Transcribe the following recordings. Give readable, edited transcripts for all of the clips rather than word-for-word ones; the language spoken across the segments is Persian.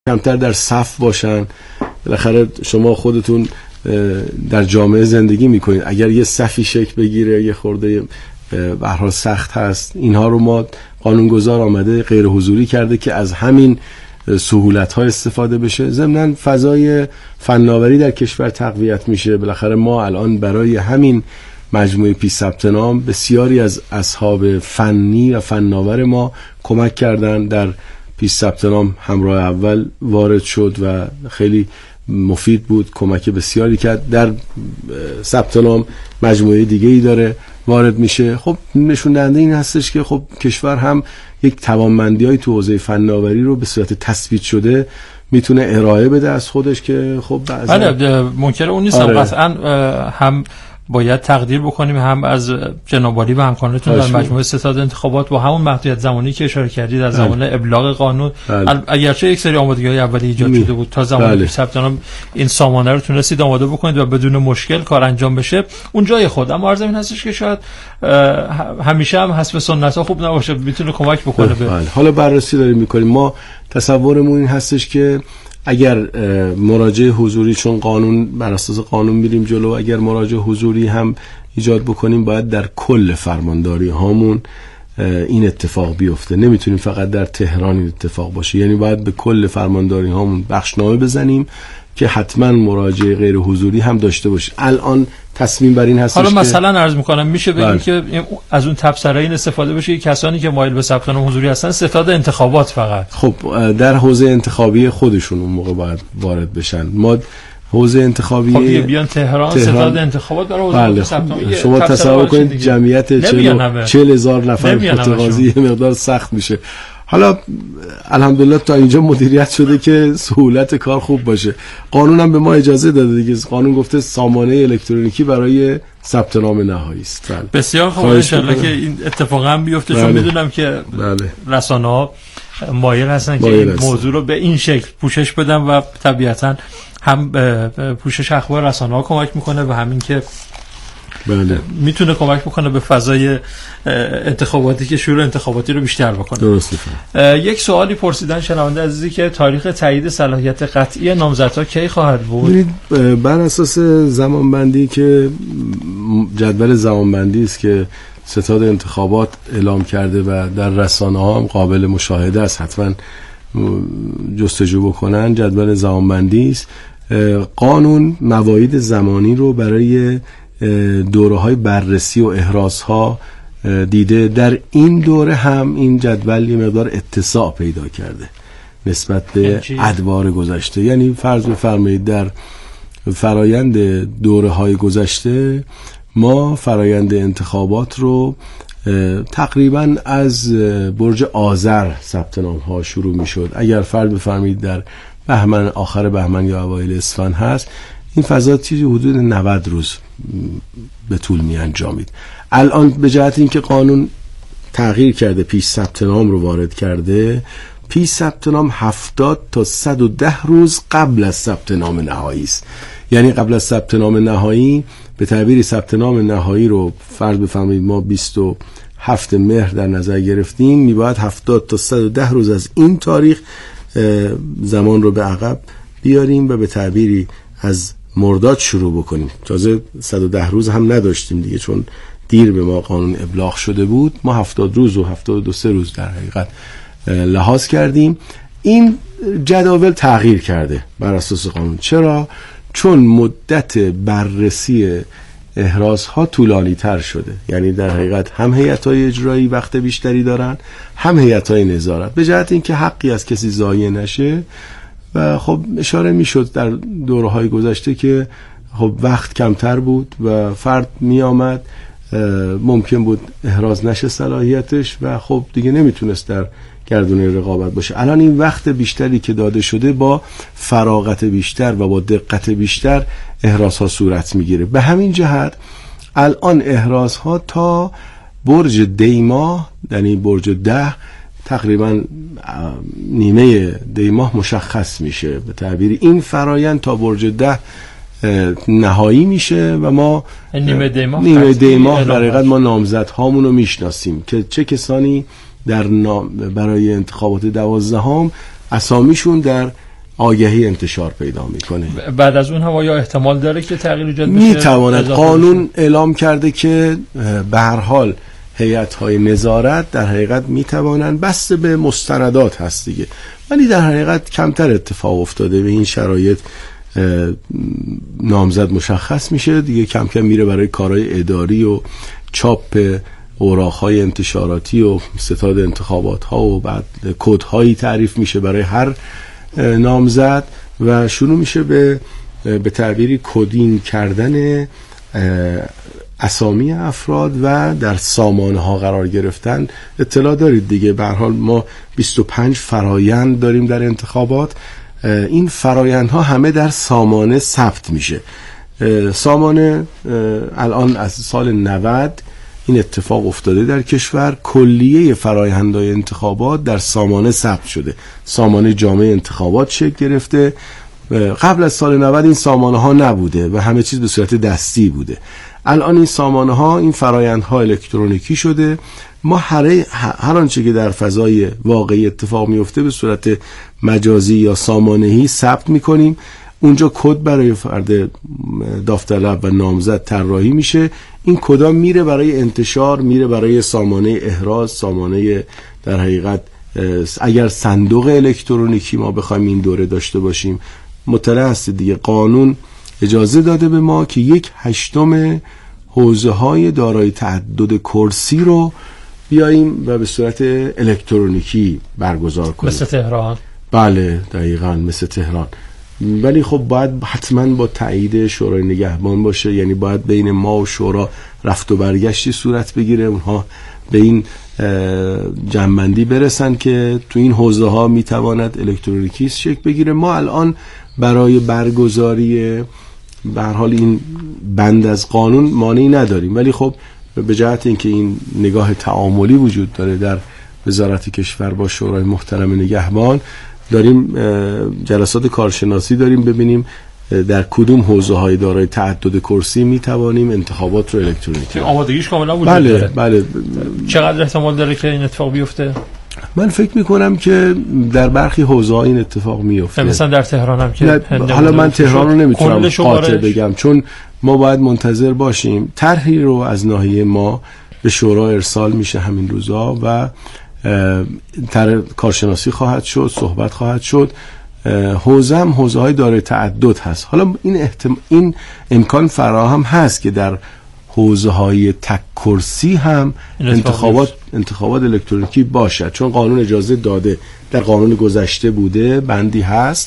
کمتر در صف باشن. بالاخره شما خودتون در جامعه زندگی میکنید، اگر یه صفی شکل بگیره یه خورده به هر حال سخت هست. اینها رو ما قانونگذار آمده غیر حضوری کرده که از همین سهولت‌ها استفاده بشه. ضمناً فضای فناوری در کشور تقویت میشه. بالاخره ما الان برای همین مجموعه پیش ثبت نام بسیاری از اصحاب فنی و فناور ما کمک کردن. در پیش ثبت نام همراه اول وارد شد و خیلی مفید بود، کمک بسیاری کرد. در ثبت نام مجموعه دیگه ای داره وارد میشه. خب نشون دهنده این هستش که خب کشور هم یک توانمندی‌های تو حوزه فناوری رو به صورت تثبیت شده میتونه ارائه بده از خودش که خب بعضی بله منکر اون نیستم. قطعا هم باید تقدیر بکنیم هم از جناب عالی و همکارانتون در مجموعه ستاد انتخابات با همون محدودیت زمانی که اشاره کردید در زمان ابلاغ قانون، اگرچه یک سری آمادگی‌های اولیه ایجاد شده بود تا زمان ثبت نام این سامانه رو تونستید آماده بکنید و بدون مشکل کار انجام بشه اون جای خود. اما عرض این هستش که شاید همیشه هم حسب سنت‌ها خوب نباشه، میتونه کمک بکنه به حالا بررسی داریم می‌کنیم. ما تصورمون این هستش که اگر مراجعه حضوری، چون قانون بر اساس قانون میریم جلو، اگر مراجعه حضوری هم ایجاد بکنیم باید در کل فرمانداری هامون این اتفاق بیفته. نمیتونیم فقط در تهران این اتفاق باشه، یعنی باید به کل فرمانداری هامون بخشنامه بزنیم که حتما مراجعه غیر حضوری هم داشته باشه. الان تصمیم بر این هستش حالا که مثلا عرض میکنم میشه بگیم که از اون تبصره‌ای استفاده بشه کسانی که مایل به ثبت نام حضوری هستن ستاد انتخابات فقط خب در حوزه انتخابی خودشون اون موقع باید وارد بشن. ما حوزه انتخابی خب بیان تهران ستاد انتخابات برای حضور ثبت نام. شما تصور کنید جمعیت 40,000 نفر متقاضی مقدار سخت میشه. حالا الحمدلله تا اینجا مدیریت شده که سهولت کار خوب باشه. قانون هم به ما اجازه داده دیگه. قانون گفته سامانه الکترونیکی برای ثبت نام نهایی است. بسیار خوب، ان شاءالله که این اتفاق هم بیفته. چون میدونم که رسانه‌ها مایل هستن که این موضوع رو به این شکل پوشش بدن و طبیعتاً هم پوشش اخبار رسانه‌ها کمک میکنه و همین که میتونه کمک بکنه به فضای انتخاباتی که شروع انتخاباتی رو بیشتر بکنه. درسته. یک سوالی پرسیدن شنونده عزیزی که تاریخ تایید صلاحیت قطعی نامزدها کی خواهد بود؟ بر اساس زمانبندی که جدول زمانبندی است که ستاد انتخابات اعلام کرده و در رسانه‌ها هم قابل مشاهده است، حتما جستجو بکنن. جدول زمانبندی است. قانون مواعید زمانی رو برای دوره‌های بررسی و احرازها دیده. در این دوره هم این جدول یه مقدار اتساع پیدا کرده نسبت به ادوار گذشته. یعنی فرض بفرمایید در فرایند دوره‌های گذشته ما فرایند انتخابات رو تقریباً از برج آذر ثبت نام‌ها شروع می‌شد. اگر فرض بفرمایید در بهمن، آخر بهمن یا اوایل اسفند هست، این فضا چیزی حدود 90 روز به طول می انجامید. الان به جهت اینکه قانون تغییر کرده، پیش ثبت نام رو وارد کرده، پیش ثبت نام 70 تا 110 روز قبل از ثبت نام نهایی است. یعنی قبل از ثبت نام نهایی، به تعبیری ثبت نام نهایی رو فرض بفرمایید ما 27 مهر در نظر گرفتیم، میباید 70 تا 110 روز از این تاریخ زمان رو به عقب بیاریم و به تعبیری از مرداد شروع بکنیم. تازه 110 روز هم نداشتیم دیگه، چون دیر به ما قانون ابلاغ شده بود. ما 70 روز و 72 روز در حقیقت لحاظ کردیم. این جداول تغییر کرده بر اساس قانون. چرا؟ چون مدت بررسی احرازها طولانی تر شده. یعنی در حقیقت هم هیئت‌های اجرایی وقت بیشتری دارن، هم هیئت‌های نظارت، به جهت اینکه حقی از کسی ضایع نشه. و خب اشاره میشد در دوره‌های گذشته که خب وقت کمتر بود و فرد می آمد، ممکن بود احراز نشه صلاحیتش و خب دیگه نمیتونست در گردونه رقابت باشه. الان این وقت بیشتری که داده شده با فراغت بیشتر و با دقت بیشتر احرازها صورت میگیره. به همین جهت الان احرازها تا برج دیماه، یعنی برج 10 تقریبا نیمه دیماه مشخص میشه. به تعبیر این فرایند تا برج 10 نهایی میشه و ما نیمه دیماه در حقیقت ما نامزدهامون رو میشناسیم که چه کسانی در برای انتخابات 12 اسامیشون در آگهی انتشار پیدا میکنه. بعد از اون هم آیا احتمال داره که تغییر ایجاد بشه؟ میتواند. قانون اعلام کرده که به هر حال هیئت‌های نظارت در حقیقت میتوانند، بسته به مستندات هست دیگه، ولی در حقیقت کمتر اتفاق افتاده. به این شرایط نامزد مشخص میشه دیگه، کم کم میره برای کارهای اداری و چاپ اوراق‌های انتشاراتی و ستاد انتخابات ها و بعد کدهایی تعریف میشه برای هر نامزد و شروع میشه به تعبیری کدین کردن اسامی افراد و در سامانه ها قرار گرفتن. اطلاع دارید دیگه، به هر حال ما 25 فرایند داریم در انتخابات. این فرایندها همه در سامانه ثبت میشه. سامانه الان از سال 90 این اتفاق افتاده در کشور، کلیه فرایندهای انتخابات در سامانه ثبت شده. سامانه جامع انتخابات شکل گرفته. قبل از سال 90 این سامانه ها نبوده و همه چیز به صورت دستی بوده. الان این سامانه ها، این فرایندها الکترونیکی شده. ما هر آنچه که در فضای واقعی اتفاق میفته به صورت مجازی یا سامانه‌ای ثبت میکنیم. اونجا کد برای فرد داوطلب و نامزد طراحی میشه. این کدا میره برای انتشار، میره برای سامانه احراز، سامانه در حقیقت اگر صندوق الکترونیکی ما بخوایم این دوره داشته باشیم. مطلع هستید دیگه، قانون اجازه داده به ما که 1/8 حوزه‌های دارای تعدد کرسی رو بیاییم و به صورت الکترونیکی برگزار کنیم. مثل تهران. بله دقیقاً مثل تهران. ولی خب باید حتما با تایید شورای نگهبان باشه، یعنی باید بین ما و شورا رفت و برگشتی صورت بگیره، اونها به این جمع‌بندی برسن که تو این حوزه ها میتواند الکترونیکی شکل بگیره. ما الان برای برگزاری به هر حال این بند از قانون مانعی نداریم، ولی خب به جهت اینکه این نگاه تعاملی وجود داره در وزارت کشور با شورای محترم نگهبان، داریم جلسات کارشناسی داریم ببینیم در کدوم حوزه‌های دارای تعدد کرسی میتوانیم انتخابات رو الکترونیکی. آمادگیش کاملا وجود داره. بله. چقدر احتمال داره که این اتفاق بیفته؟ من فکر میکنم که در برخی حوزه‌ها این اتفاق میفته. مثلا در تهران هم که حالا من تهران رو نمیتونم قاطع بگم، چون ما باید منتظر باشیم. طرحی رو از ناحیه ما به شورا ارسال میشه همین روزا و کارشناسی خواهد شد، صحبت خواهد شد. حوزه‌های دارای تعدد هست. حالا این امکان فراهم هست که در حوزه‌های تک کرسی هم انتخابات الکترونیکی باشد، چون قانون اجازه داده. در قانون گذشته بوده بندی هست.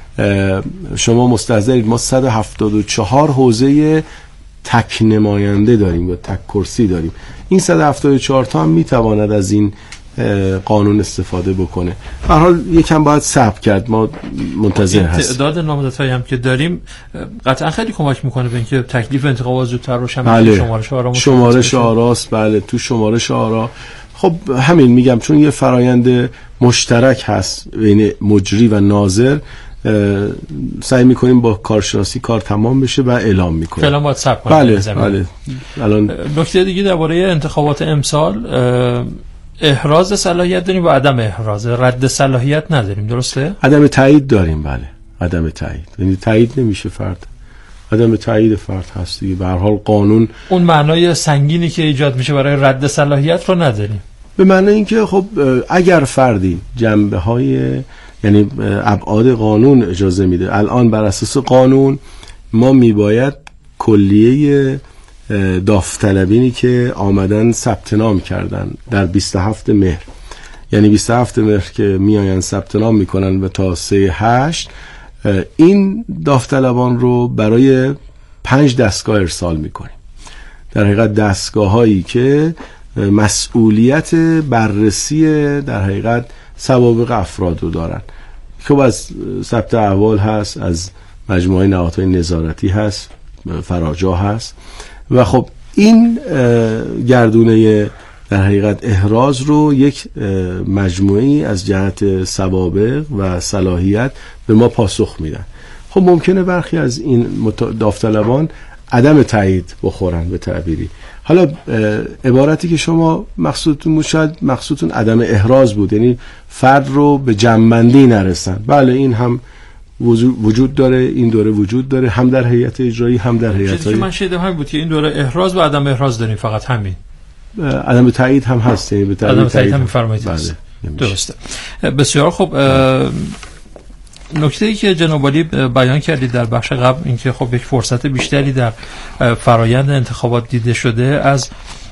شما مستحضرید ما 174 حوزه تک نماینده داریم یا تک کرسی داریم. این 174 تا هم میتواند از این قانون استفاده بکنه. به هر حال یکم باید صبر کرد، ما منتظر هستیم. تعداد نامزدهایی هم که داریم قطعا خیلی کمک میکنه به اینکه تکلیف انتخابات زودتر روشن بشه. شمارش آراست. بله تو شمارش آرا خب همین میگم، چون یه فرایند مشترک هست بین مجری و ناظر، سعی میکنیم با کارشناسی کار تمام بشه و اعلام میکنیم. فعلا باید صبر کنیم. بله. الان نکته دیگه درباره انتخابات امسال، احراز صلاحیت داریم و عدم احراز، رد صلاحیت نداریم، درسته؟ عدم تایید داریم. بله عدم تایید، یعنی تایید نمیشه فرد، عدم تایید فرد هست دیگه. به هر حال قانون اون معنای سنگینی که ایجاد میشه برای رد صلاحیت رو نداریم، به معنی اینکه خب اگر فردی جنبه‌های یعنی ابعاد قانون اجازه میده، الان بر اساس قانون ما میباید کلیه داوطلبینی که آمدن ثبت نام کردن در 27 مهر، یعنی 27 مهر که میآیند ثبت نام میکنن و تا 3/8 این داوطلبان رو برای 5 دستگاه ارسال میکنیم. در حقیقت دستگاه هایی که مسئولیت بررسی در حقیقت سوابق افراد رو دارن. خب از ثبت احوال هست، از مجموعه نهادهای نظارتی هست، فراجا هست و خب این گردونه در حقیقت احراز رو یک مجموعی از جهت سوابق و صلاحیت به ما پاسخ میدن. خب ممکنه برخی از این داوطلبان عدم تایید بخورن به تعبیری. حالا عبارتی که شما مقصودتون شاید مقصودتون عدم احراز بود، یعنی فرد رو به جمع‌بندی نرسن. بله این هم وجود داره، این دوره وجود داره، هم در هیئت اجرایی هم در هیئت‌های. چیزی که من شنیدم همین بود که این دوره احراز و عدم احراز داریم، فقط همین. عدم تایید هم هست، به تایید هم می‌فرمایید. درسته. بسیار خوب. نکته‌ای که جناب عالی بیان کردید در بخش قبل این که خب یک فرصت بیشتری در فرایند انتخابات دیده شده، از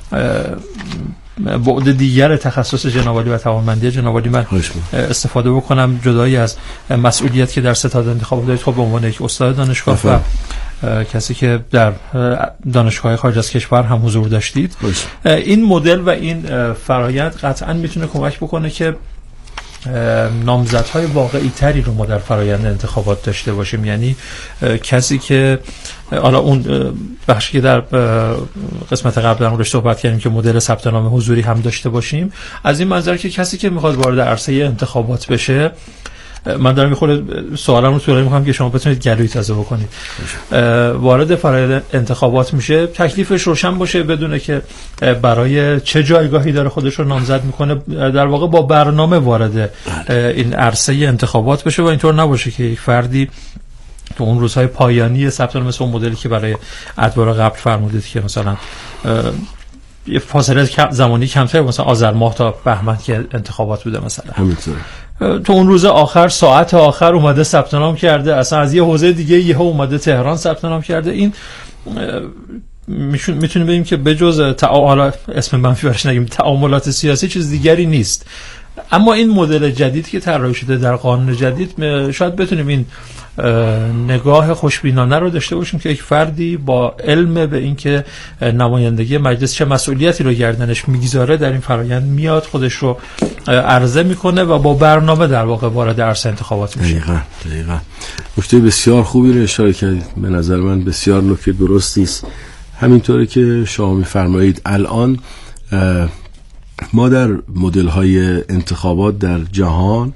بعد دیگر تخصص جناب عالی و توانمندی جناب عالی من استفاده بکنم، جدایی از مسئولیت که در ستاد انتخابات دارید. خب به عنوان یک استاد دانشگاه و کسی که در دانشگاه خارج از کشور هم حضور داشتید، این مدل و این فرایند قطعا میتونه کمک بکنه که نامزدهای واقعی تری رو ما در فرایند انتخابات داشته باشیم. یعنی کسی که حالا اون بخشی که در قسمت قبل در موردش صحبت کردیم که مدل ثبت نام حضوری هم داشته باشیم، از این منظر که کسی که میخواد وارد عرصه انتخابات بشه، من دارم میخوره سوالم رو طولانی میکنم که شما بتونید گلوی تازه بکنید، وارد فرایند انتخابات میشه، تکلیفش روشن باشه، بدونه که برای چه جایگاهی داره خودش رو نامزد میکنه، در واقع با برنامه وارد این عرصه انتخابات بشه و اینطور نباشه که یک فردی تو اون روزهای پایانی ثبت نام، مثل اون مدلی که برای ادوار قبل فرمودید که مثلا یه فاصله زمانی کمتر، مثلا آذر ماه تا بهمن که انتخابات بوده مثلا، همینطور تو اون روز آخر، ساعت آخر اومده ثبت نام کرده، اصلا از یه حوزه دیگه یه اومده تهران ثبت نام کرده. این میتونیم بگیم که بجز اسم منفی برش نگیم، تعاملات سیاسی چیز دیگری نیست. اما این مدل جدید که طراحی شده در قانون جدید، شاید بتونیم این نگاه خوشبینانه رو داشته باشیم که یک فردی با علم به این که نمایندگی مجلس چه مسئولیتی رو گردنش میگذاره در این فرایند میاد، خودش رو عرضه میکنه و با برنامه در واقع وارد عرصه انتخابات میشه. دقیقاً. نکته بسیار خوبی رو اشاره کردید، به نظر من بسیار نکته درستی است. همینطوری که شما میفرمایید، الان ما در مدل‌های انتخابات در جهان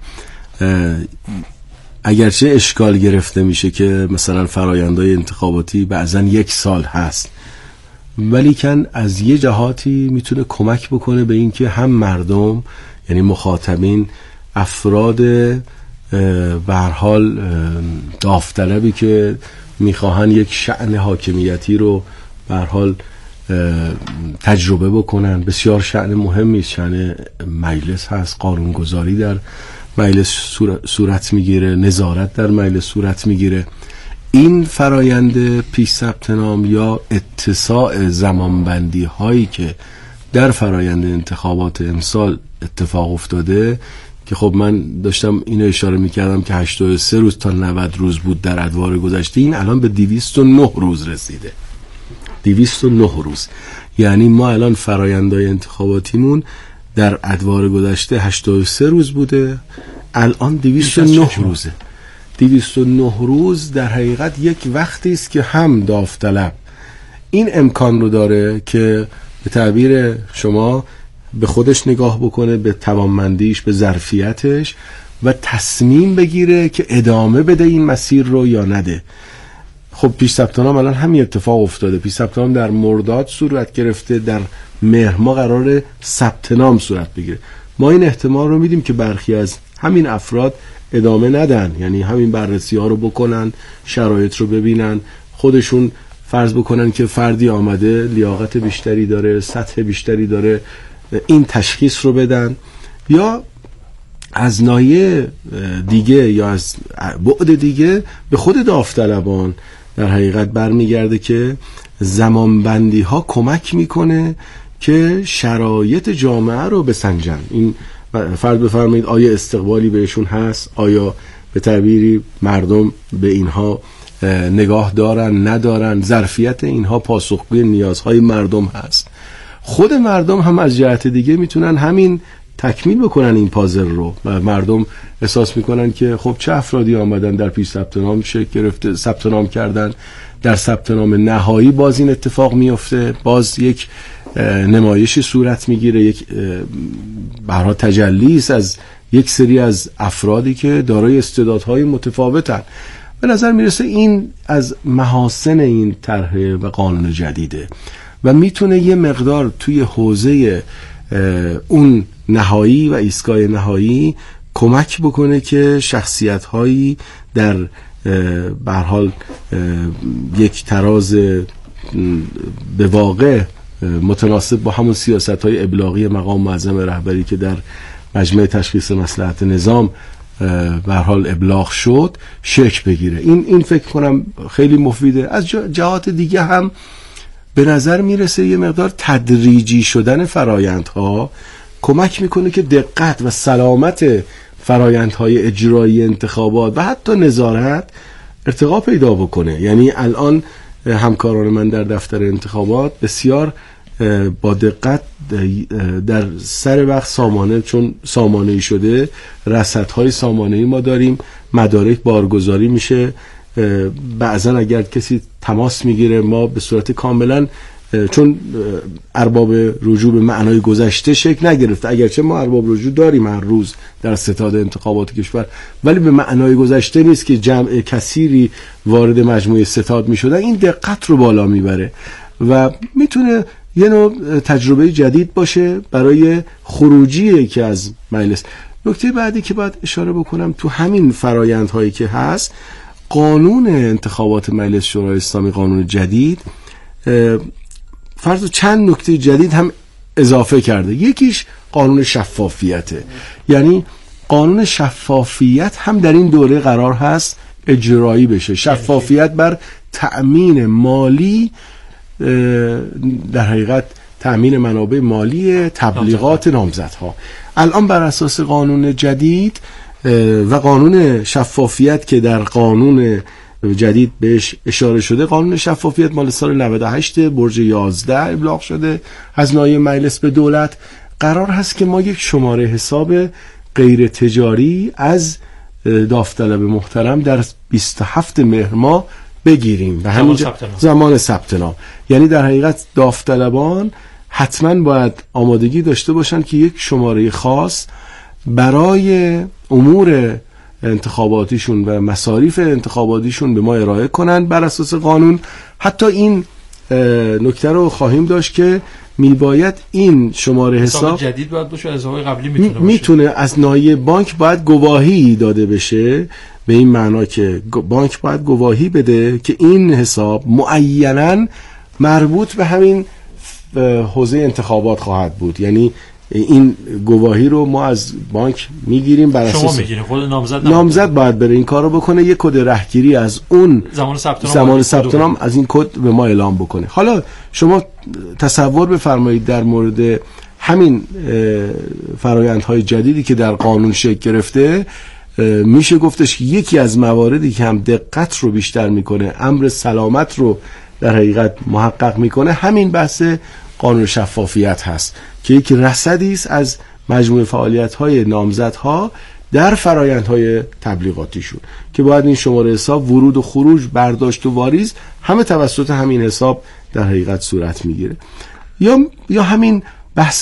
اگرچه اشکال گرفته میشه که مثلا فرآیندهای انتخاباتی بعضن 1 سال هست، ولی کن از یه جهاتی میتونه کمک بکنه به این که هم مردم، یعنی مخاطبین، افراد به هر حال داوطلبی که میخواهن یک شأن حاکمیتی رو به هر حال تجربه بکنن، بسیار شأن مهمی است. شأن مجلس هست، قانونگذاری در مجلس صورت میگیره، نظارت در مجلس صورت میگیره. این فرایند پیش ثبت نام یا اتساع زمانبندی هایی که در فرایند انتخابات امسال اتفاق افتاده، که خب من داشتم اینو اشاره میکردم که 83 روز تا 90 روز بود در ادوار گذشته، این الان به 209 روز رسیده. 209 روز، یعنی ما الان فرایندهای انتخاباتیمون در ادوار گذشته 83 روز بوده، الان 209 روزه. 209 روز در حقیقت یک وقتی است که هم داوطلب این امکان رو داره که به تعبیر شما به خودش نگاه بکنه، به توانمندیش، به ظرفیتش، و تصمیم بگیره که ادامه بده این مسیر رو یا نده. خب پیش ثبت نام الان همین اتفاق افتاده. پیش ثبت نام در مرداد صورت گرفته، در مهر ماه قراره ثبت نام صورت بگیره. ما این احتمال رو میدیم که برخی از همین افراد ادامه ندن، یعنی همین بررسی ها رو بکنن، شرایط رو ببینن، خودشون فرض بکنن که فردی آمده لیاقت بیشتری داره، سطح بیشتری داره، این تشخیص رو بدن، یا از ناحیه دیگه یا از بعد دیگه به خود داوطلبان در حقیقت برمیگرده که زمانبندی ها کمک میکنه که شرایط جامعه رو بسنجن. این فرض بفرمایید آیا استقبالی بهشون هست، آیا به تعبیری مردم به اینها نگاه دارن ندارن، ظرفیت اینها پاسخگوی نیازهای مردم هست. خود مردم هم از جهت دیگه میتونن همین تکمیل بکنن این پازل رو، و مردم احساس میکنن که خب چه افرادی آمدن در پیش ثبت نام شکل گرفته، ثبت نام کردن، در ثبت نام نهایی باز این اتفاق میفته، باز یک نمایشی صورت میگیره، یک برای تجلی است از یک سری از افرادی که دارای استعدادهای متفاوتن. به نظر میرسه این از محاسن این طرح و قانون جدیده و میتونه یه مقدار توی حوزه اون نهایی و ایستگاه نهایی کمک بکنه که شخصیت هایی در به هر حال یک تراز به واقع متناسب با همون سیاست‌های ابلاغی مقام معظم رهبری که در مجمع تشخیص مصلحت نظام به هر حال ابلاغ شد شکل بگیره. این فکر کنم خیلی مفیده. از جهات دیگه هم به نظر میرسه یه مقدار تدریجی شدن فرایندها کمک میکنه که دقت و سلامت فرایندهای اجرایی انتخابات و حتی نظارت ارتقا پیدا بکنه. یعنی الان همکاران من در دفتر انتخابات بسیار با دقت در سر وقت سامانه، چون سامانه‌ای شده، رصدهای سامانه‌ای ما داریم، مدارک بارگذاری میشه، بعضا اگر کسی تماس میگیره ما به صورت کاملا، چون ارباب رجوع به معنای گذشته شکل نگرفته، اگرچه ما ارباب رجوع داریم هر روز در ستاد انتخابات کشور، ولی به معنای گذشته نیست که جمع کثیری وارد مجموعه ستاد میشدن. این دقت رو بالا میبره و میتونه یه نوع تجربه جدید باشه برای خروجی که از مجلس. نکته بعدی که باید اشاره بکنم تو همین فرایندهایی که هست، قانون انتخابات مجلس شورای اسلامی، قانون جدید، فرض چند نکته جدید هم اضافه کرده. یکیش قانون شفافیته. یعنی قانون شفافیت هم در این دوره قرار هست اجرایی بشه. شفافیت بر تأمین مالی، در حقیقت تأمین منابع مالی تبلیغات نامزدها. الان بر اساس قانون جدید و قانون شفافیت که در قانون جدید بهش اشاره شده، قانون شفافیت مال سال 98 برج 11 ابلاغ شده از نایب مجلس به دولت، قرار هست که ما یک شماره حساب غیر تجاری از داوطلب محترم در 27 مهر ماه بگیریم و همین زمان ثبت نام. یعنی در حقیقت داوطلبان حتما باید آمادگی داشته باشن که یک شماره خاص برای امور انتخاباتیشون و مصاریف انتخاباتیشون به ما ارائه کنن بر اساس قانون. حتی این نکته رو خواهیم داشت که میباید این شماره حساب جدید باید باشه، حساب قبلی میتونه از نایب بانک باید گواهی داده بشه، به این معنا که بانک باید گواهی بده که این حساب معیناً مربوط به همین حوزه انتخابات خواهد بود. یعنی این گواهی رو ما از بانک میگیریم، بر اساس شما میگیرین، خود نامزد باید بره این کارو بکنه، یک کد رهگیری از اون زمان ثبت نام از این کد به ما اعلام بکنه. حالا شما تصور بفرمایید در مورد همین فرآیندهای جدیدی که در قانون شکل گرفته، میشه گفتش که یکی از مواردی که هم دقت رو بیشتر میکنه، امر سلامت رو در حقیقت محقق میکنه، همین بحث قانون شفافیت هست که یک رصدی است از مجموعه فعالیت‌های نامزدها در فرآیندهای تبلیغاتیشون که باید این شماره حساب ورود و خروج، برداشت و واریز همه توسط همین حساب در حقیقت صورت میگیره. یا همین بحث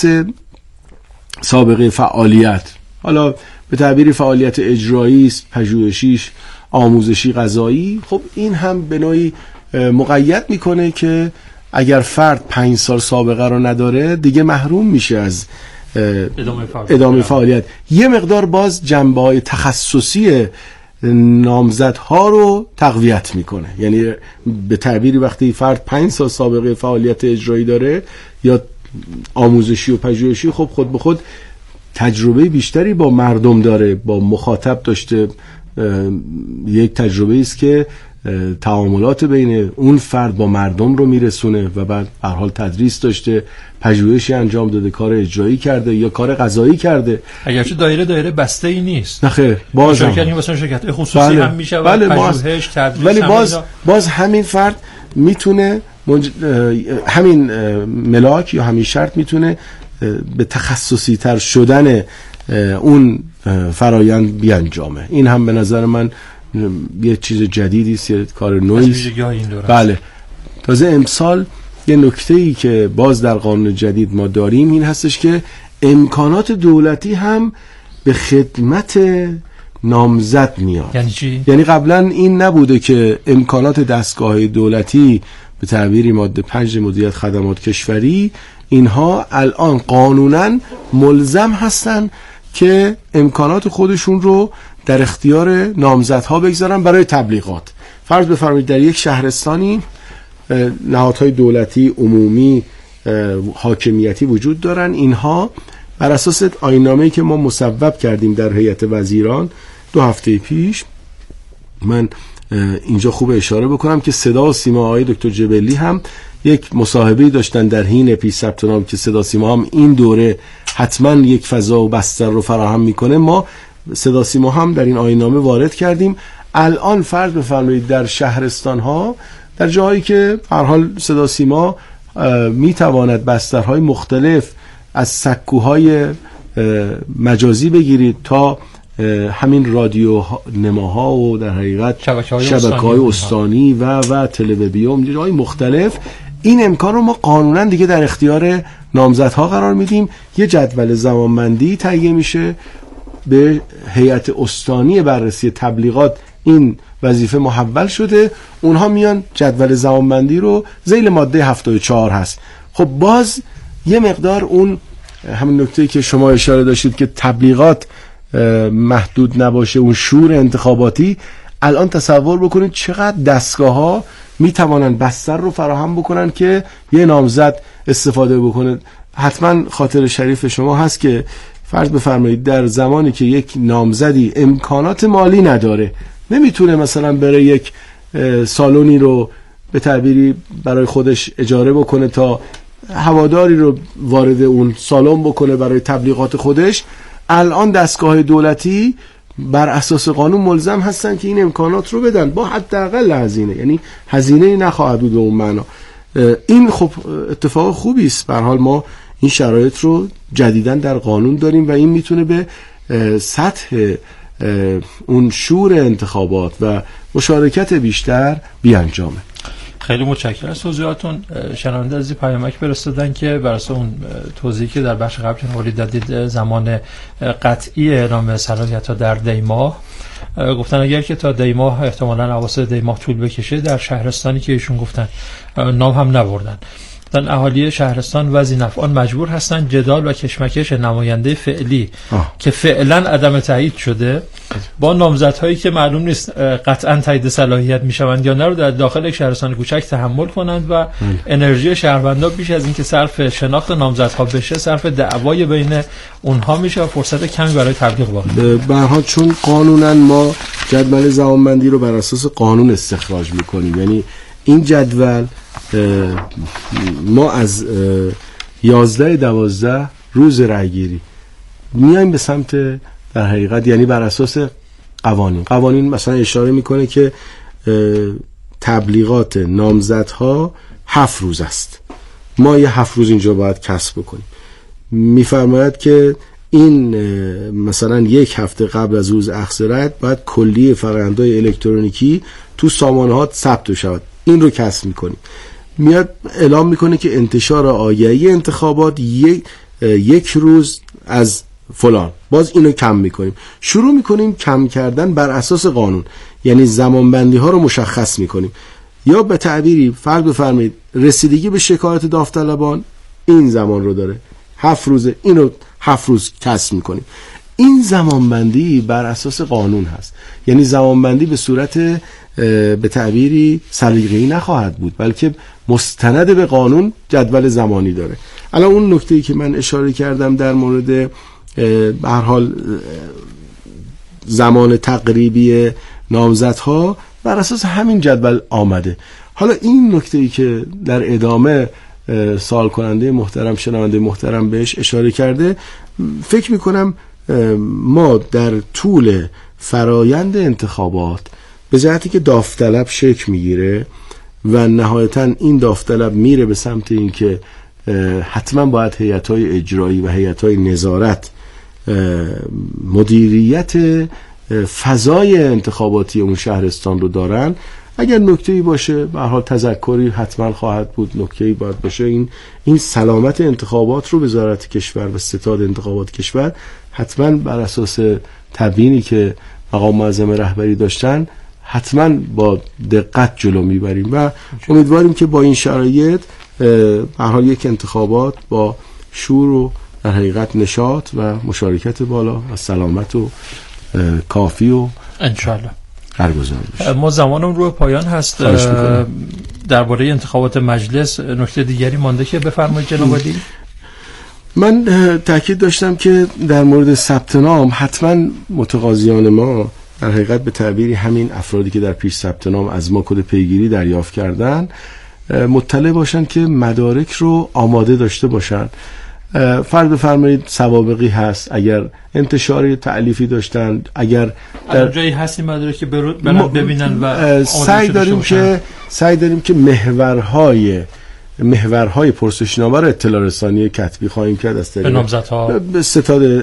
سابقه فعالیت، حالا به تعبیر فعالیت اجرایی، پژوهشیش، آموزشی، قضایی، خب این هم به نوعی مقید میکنه که اگر فرد 5 سال سابقه رو نداره دیگه محروم میشه از ادامه فعالیت. یه مقدار باز جنبه‌های تخصصی نامزدها رو تقویت میکنه. یعنی به تعبیری وقتی فرد 5 سال سابقه فعالیت اجرایی داره یا آموزشی و پژوهشی، خب خود به خود تجربه بیشتری با مردم داره، با مخاطب داشته، یک تجربه است که تعاملات بین اون فرد با مردم رو میرسونه و بعد به هر حال تدریس داشته، پژوهشی انجام داده، کار اجرایی کرده یا کار قضایی کرده. اگرچه دایره بسته ای نیست، نخیر، باز شرکت خصوصی هم میشه، پژوهش، تدریس، ولی باز همین فرد میتونه همین ملاک یا همین شرط میتونه به تخصصی تر شدن اون فرایند بیانجامه. این هم به نظر من یه چیز جدیدی است، یه کار نوعی است. بله. تازه امسال یه نکته‌ای که باز در قانون جدید ما داریم این هستش که امکانات دولتی هم به خدمت نامزد میاد. یعنی چی؟ یعنی قبلا این نبوده که امکانات دستگاه دولتی به تعبیری ماده 5 مدیریت خدمات کشوری، اینها الان قانونا ملزم هستن که امکانات خودشون رو در اختیار نامزدها بگذارن برای تبلیغات. فرض بفرمایید در یک شهرستانی نهادهای دولتی، عمومی، حاکمیتی وجود دارن. اینها بر اساس آیین‌نامه‌ای که ما مصوب کردیم در هیئت وزیران 2 هفته پیش، من اینجا خوب اشاره بکنم که صدا و سیما آقای دکتر جبلی هم یک مصاحبه‌ای داشتن در حین پیش ثبت نام که صدا سیما هم این دوره حتما یک فضا و بستر رو فراهم میکنه. ما صدا سیما هم در این آیین‌نامه وارد کردیم. الان فرض بفرمایید در شهرستان ها، در جاهایی که به هر حال صدا سیما میتواند بسترهای مختلف از سکوهای مجازی بگیرید تا همین رادیو نماها و در حقیقت شبکه‌های استانی و تلویزیون جاهای مختلف، این امکان رو ما قانونا دیگه در اختیار نامزدها قرار میدیم. یه جدول زمانبندی تهیه میشه، به هیئت استانی بررسی تبلیغات این وظیفه محول شده، اونها میان جدول زمانبندی رو ذیل ماده 74 هست. خب باز یه مقدار اون همین نکته‌ای که شما اشاره داشتید که تبلیغات محدود نباشه، اون شور انتخاباتی، الان تصور بکنید چقدر دستگاه‌ها میتوانن بستر رو فراهم بکنن که یه نامزد استفاده بکنه. حتما خاطر شریف شما هست که فرض بفرمایید در زمانی که یک نامزدی امکانات مالی نداره، نمیتونه مثلا بره یک سالونی رو به تعبیری برای خودش اجاره بکنه تا هواداری رو وارد اون سالن بکنه برای تبلیغات خودش، الان دستگاه دولتی بر اساس قانون ملزم هستن که این امکانات رو بدن با حداقل هزینه، یعنی هزینه نخواهد بود به اون معنا. این خب اتفاق خوبی است. به هر حال ما این شرایط رو جدیداً در قانون داریم و این میتونه به سطح اون شور انتخابات و مشارکت بیشتر بیانجامه. خیلی متشکرم از توضیحاتون. شنونده از پیامک فرستادن که بر اساس اون توضیحی که در بخش قبل جناب دادید زمان قطعی اعلام صلاحیت‌ها در دی ماه، گفتن اگر که تا دی ماه احتمالاً اواسط دی ماه طول بکشه، در شهرستانی که ایشون گفتن نام هم نبردن، در اهالی شهرستان و ذی‌نفعان مجبور هستن جدال و کشمکش نماینده فعلی که فعلا عدم تایید شده با نامزدهایی که معلوم نیست قطعا تایید صلاحیت میشوند یا نه رو در داخل شهرستان کوچک تحمل کنند و انرژی شهروندان بیش از اینکه صرف شناخت نامزدها بشه صرف دعوای بین اونها میشه و فرصت کمی برای تبلیغ باقی. به هر حال چون قانونا ما جدول زمانبندی رو بر اساس قانون استخراج میکنیم، یعنی این جدول ما از 11/12 روز رأیگیری میایم به سمت در حقیقت، یعنی بر اساس قوانین مثلا اشاره میکنه که تبلیغات نامزدها 7 روز است، ما یه 7 روز اینجا باید کسب بکنیم. میفرماید که این مثلا 1 هفته قبل از روز اخذ رأی باید کلیه فرآیندهای الکترونیکی تو سامانه‌ها ثبت شود، این رو کسب میکنیم. میاد اعلام میکنه که انتشار آگهی انتخابات 1 روز از فلان، باز اینو کم میکنیم. شروع میکنیم کم کردن بر اساس قانون، یعنی زمانبندی ها رو مشخص میکنیم. یا به تعبیری فرض بفرمایید رسیدگی به شکایت داوطلبان این زمان رو داره 7 روزه، اینو 7 روز کسب میکنیم. این زمانبندی بر اساس قانون هست، یعنی زمانبندی به صورت به تعبیری سلیقه‌ای نخواهد بود، بلکه مستند به قانون جدول زمانی داره. الان اون نکته‌ای که من اشاره کردم در مورد به هر حال زمان تقریبی نامزدها بر اساس همین جدول آمده. حالا این نکته‌ای که در ادامه سوال کننده محترم، شنونده محترم بهش اشاره کرده، فکر میکنم ما در طول فرایند انتخابات به جهتی که داوطلب شکل میگیره و نهایتا این داوطلب میره به سمت این که حتما باید هیئت‌های اجرایی و هیئت‌های نظارت مدیریت فضای انتخاباتی اون شهرستان رو دارن. اگر نکته‌ای باشه به هر حال تذکری حتما خواهد بود، نکته‌ای باید باشه، این سلامت انتخابات رو وزارت کشور و ستاد انتخابات کشور حتما بر اساس تبیینی که مقام معظم رهبری داشتن حتما با دقت جلو میبریم و امیدواریم که با این شرایط به هر حال یک انتخابات با شور و در حقیقت نشاط و مشارکت بالا و سلامت و کافی و انشالله برگزار بشه. ما زمانم رو پایان هست. درباره انتخابات مجلس نکته دیگری مانده که بفرمایید جناب عالی؟ من تاکید داشتم که در مورد ثبت نام حتما متقاضیان ما در حقیقت به تعبیری همین افرادی که در پیش ثبت نام از ما کد پیگیری دریافت کردن مطلع باشن که مدارک رو آماده داشته باشن. فرض بفرمایید سوابقی هست، اگر انتشار تألیفی داشتن، اگر در جایی هست این مدارک که برن ببینن و سعی داریم که محورهای پرسشنامه رو اطلاع رسانی کتبی خواهیم کرد از طریق نامزدها به ستاد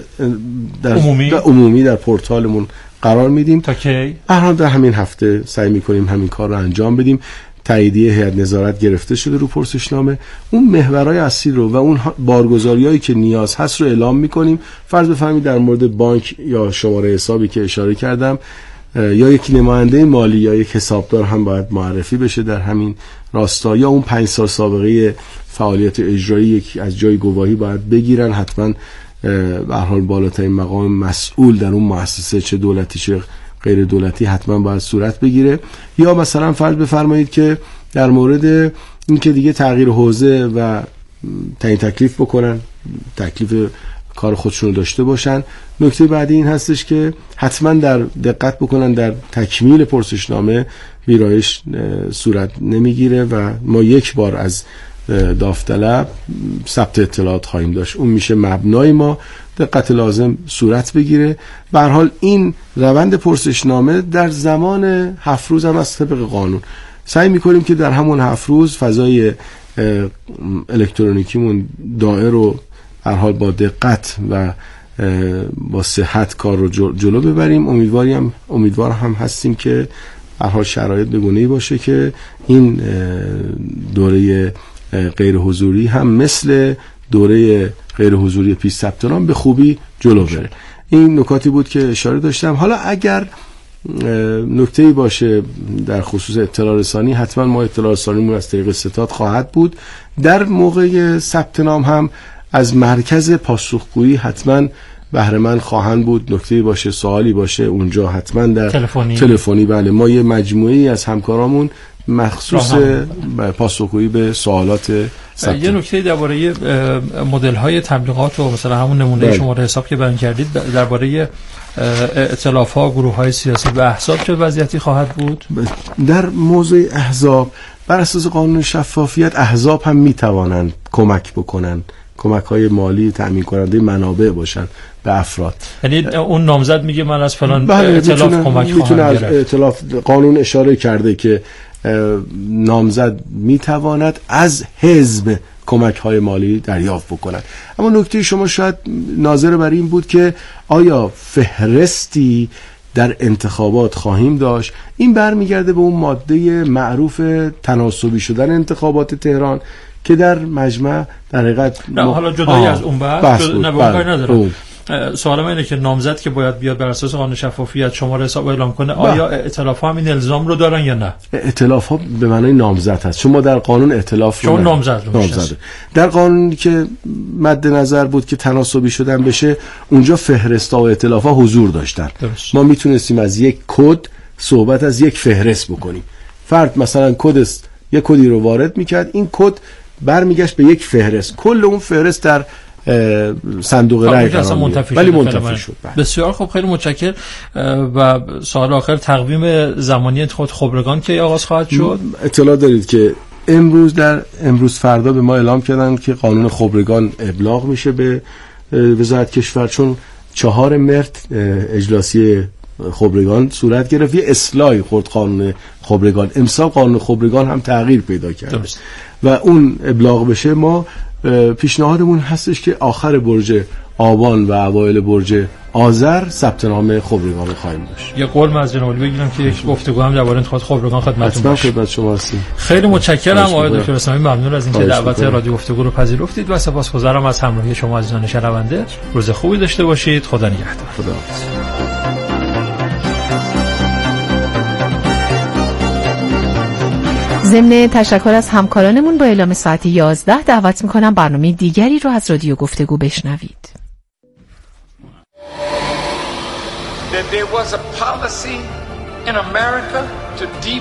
عمومی در پورتالمون قرار میدیم. تا کی؟ در همین هفته سعی میکنیم همین کار رو انجام بدیم. تاییدیه هیئت نظارت گرفته شده رو پرسشنامه، اون محورهای اصلی رو و اون بارگذاریایی که نیاز هست رو اعلام میکنیم. فرض بفرمایید در مورد بانک یا شماره حسابی که اشاره کردم یا یک نماینده مالی یا یک حسابدار هم باید معرفی بشه در همین راستا، یا اون 5 سال سابقه فعالیت اجرایی از جای گواهی باید بگیرن. حتما به هر حال بالاترین مقام مسئول در اون مؤسسه چه دولتی چه غیر دولتی حتما باید صورت بگیره. یا مثلا فرض بفرمایید که در مورد این که دیگه تغییر حوزه و تعیین تکلیف بکنن، تکلیف کار خودشون رو داشته باشن. نکته بعدی این هستش که حتما در دقت بکنن در تکمیل پرسشنامه ویرایش صورت نمیگیره و ما یک بار از داوطلب ثبت اطلاعات خواهیم داشت. اون میشه مبنای ما دقت لازم صورت بگیره. به هر حال این روند پرسشنامه در زمان 7 روز هم از طبق قانون سعی میکنیم که در همون 7 روز فضای الکترونیکیمون دائر رو هر حال با دقت و با صحت کار رو جلو ببریم. امیدوار هم هستیم که هر حال شرایط به گونه‌ای باشه که این دوره غیر حضوری هم مثل دوره غیر حضوری پیش ثبت نام به خوبی جلو بره. این نکاتی بود که اشاره داشتم. حالا اگر نکته‌ای باشه در خصوص اطلاع رسانی، حتما ما اطلاع رسانیمون از طریق ستاد خواهد بود. در موقع ثبت نام هم از مرکز پاسخگویی حتما بهره مند خواهند بود. نکته‌ای باشه، سوالی باشه، اونجا حتما در تلفنی بله ما یه مجموعه‌ای از همکارامون مخصوص پاسخگویی به سوالات ثبت. یه نکته درباره مدل‌های تبلیغات و مثلا همون نمونه شماره حساب که بیان کردید، درباره ائتلاف‌ها، گروه‌های سیاسی و احزاب چه وضعیتی خواهد بود؟ در موضوع احزاب بر اساس قانون شفافیت احزاب هم میتوانند کمک بکنن، کمک‌های مالی تأمین کننده منابع باشن به افراد. یعنی اون نامزد میگه من از فلان ائتلاف کمک خواهم گرفت. از ائتلاف قانون اشاره کرده که نامزد میتواند از حزب کمک‌های مالی دریافت بکند. اما نکته شما شاید ناظر بر این بود که آیا فهرستی در انتخابات خواهیم داشت؟ این برمیگرده به اون ماده معروف تناسبی شدن انتخابات تهران که در مجمع در حقیقت حالا جدایی از اون بحث ندارم. سوالم اینه که نامزد که باید بیاد بر اساس قانون شفافیت شماره حساب اعلام کنه، آیا ائتلاف‌ها هم این الزام رو دارن یا نه؟ ائتلاف‌ها به معنای نامزد هست. شما در قانون ائتلاف رو نامزد در قانونی که مد نظر بود که تناسبی شدن بشه، اونجا فهرست‌ها و ائتلاف‌ها حضور داشتن. درست. ما میتونستیم از یک کد صحبت از یک فهرست بکنیم. فرد مثلا یک کدی رو وارد میکرد، این کد برمیگشت به یک فهرست، کل اون فهرست در صندوق رای قرار می‌گیره ولی منتفی شد. بسیار خوب، خیلی متشکرم. و سوال آخر، تقویم زمانی انتخابات خبرگان که آغاز خواهد شد؟ اطلاع دارید که امروز فردا به ما اعلام کردن که قانون خبرگان ابلاغ میشه به وزارت کشور، چون 4 مرداد اجلاسی خبرگان صورت گرفت، یه اصلاحی خورد قانون خبرگان. امسال قانون خبرگان هم تغییر پیدا کرد و اون ابلاغ بشه. ما پیشنهادمون هستش که آخر برج آبان و اوایل برج آذر ثبت نام خبرگان رو خواهیم داشت. یه قول از جناب عالی بگیرم که یک گفتگو هم درباره انتخابات خبرگان خدمتتون باشه. خدمت شما هستیم. خیلی متشکرم آقای دکتر اسلامی، ممنون از اینکه دعوت رادیو گفتگو رو پذیرفتید و سپاسگزارم از همراهی شما عزیزان شنونده. روز خوبی داشته باشید. خدا نگهدار. خداحافظ. ضمن تشکر از همکارانمون با اعلام ساعت 11 دعوت میکنم برنامه دیگری رو از رادیو گفتگو بشنوید. That there was a policy in America to